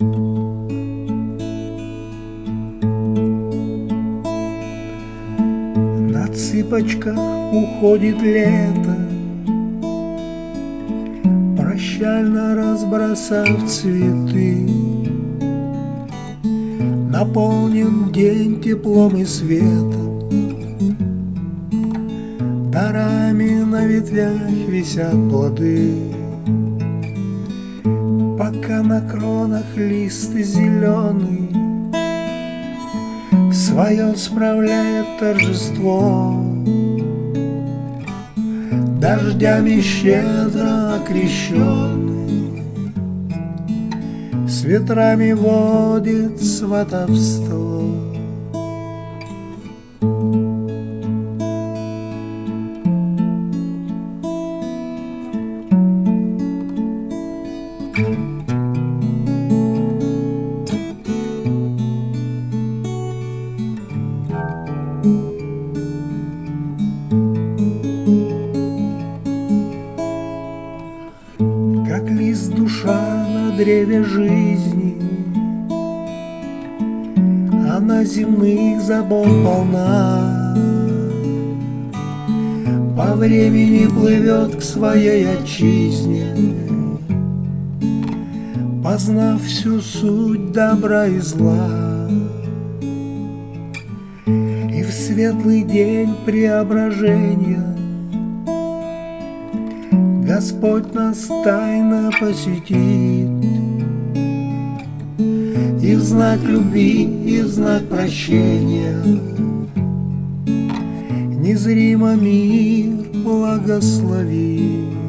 На цыпочках уходит лето, прощально разбросав цветы. Наполнен день теплом и светом, дарами на ветвях висят плоды. Пока на кронах лист зеленый свое справляет торжество, дождями щедро окрещенный, с ветрами водит сватовство. Как лист душа на древе жизни, она земных забот полна, по времени плывет к своей отчизне, познав всю суть добра и зла. И в светлый день преображения Господь нас тайно посетит, и в знак любви, и в знак прощения незримо мир благословит.